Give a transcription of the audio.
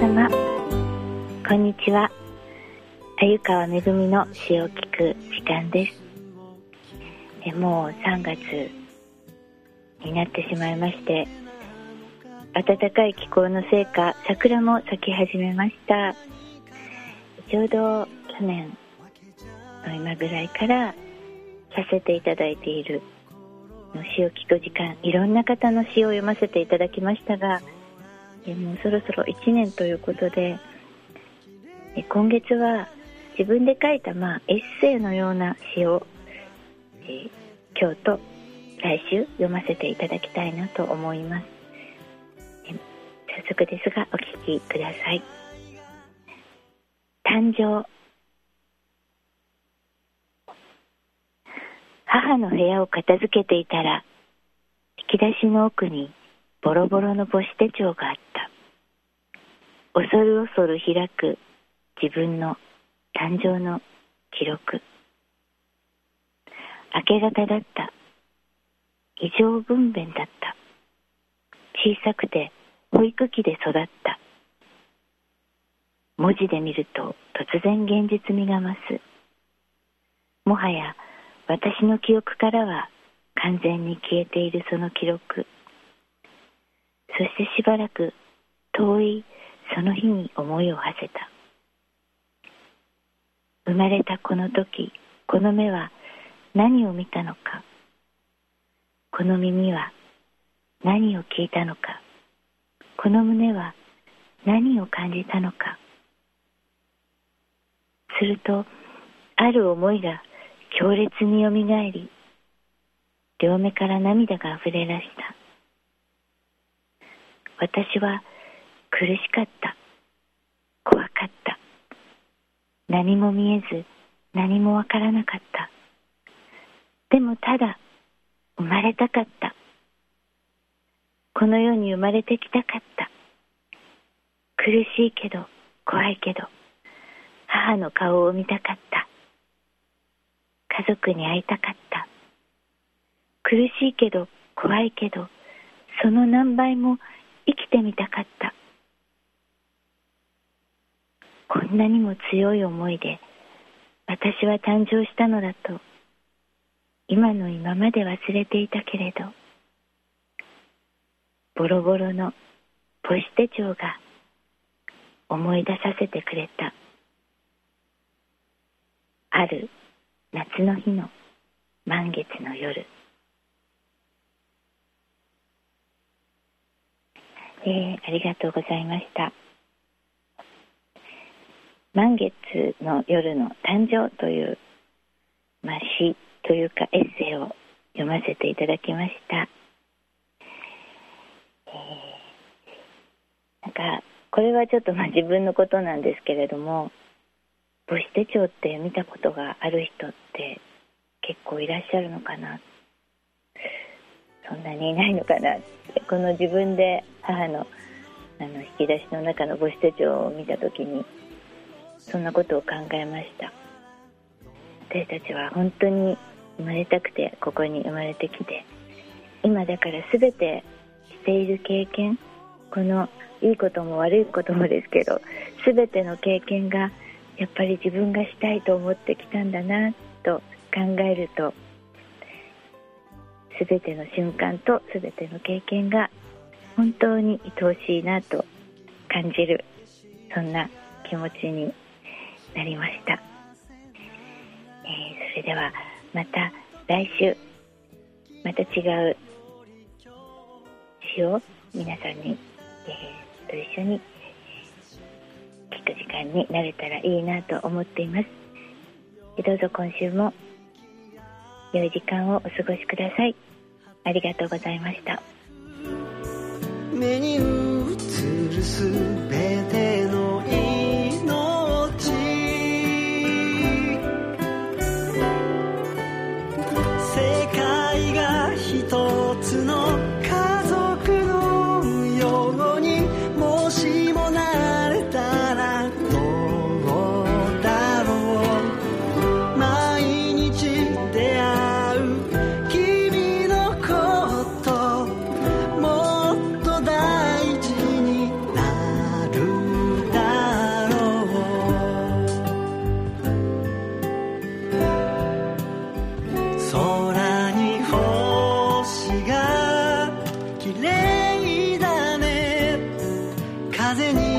様、こんにちは。鮎川めぐみの詩を聞く時間です。もう3月になってしまいまして、暖かい気候のせいか桜も咲き始めました。ちょうど去年の今ぐらいからさせていただいている詩を聞く時間、いろんな方の詩を読ませていただきましたが、もうそろそろ1年ということで、今月は自分で書いたエッセイのような詩を、今日と来週読ませていただきたいなと思います。早速ですがお聞きください。誕生。母の部屋を片付けていたら、引き出しの奥にボロボロの母子手帳があった。恐る恐る開く自分の誕生の記録。明け方だった。異常分娩だった。小さくて保育器で育った。文字で見ると突然現実味が増す。もはや私の記憶からは完全に消えているその記録。そしてしばらく遠いその日に思いを馳せた。生まれたこの時、この目は何を見たのか。この耳は何を聞いたのか。この胸は何を感じたのか。すると、ある思いが強烈によみがえり、両目から涙があふれ出した。私は苦しかった。怖かった。何も見えず、何もわからなかった。でもただ、生まれたかった。この世に生まれてきたかった。苦しいけど、怖いけど、母の顔を見たかった。家族に会いたかった。苦しいけど、怖いけど、その何倍も生きてみたかった。こんなにも強い思いで私は誕生したのだと、今の今まで忘れていたけれど、ボロボロの母子手帳が思い出させてくれた。ある夏の日の満月の夜。ありがとうございました。満月の夜の誕生という、詩というかエッセイを読ませていただきました。これはちょっと自分のことなんですけれども、母子手帳って見たことがある人って結構いらっしゃるのかな、そんなにいないのかなって、この自分で母の引き出しの中の母子手帳を見たときにそんなことを考えました。私たちは本当に生まれたくてここに生まれてきて、今だから全てしている経験、このいいことも悪いこともですけど、全ての経験がやっぱり自分がしたいと思ってきたんだなと考えると、全ての瞬間と全ての経験が本当に愛おしいなと感じる、そんな気持ちになりました。それではまた来週、また違う詩を皆さんに、と一緒に聞く時間になれたらいいなと思っています。どうぞ今週も良い時間をお過ごしください。ありがとうございました。 目に映るすべての命、世界が一つの家族のように、もしもなれたらどうだろう。毎日出会う君のこともっと大事になる麗だね風に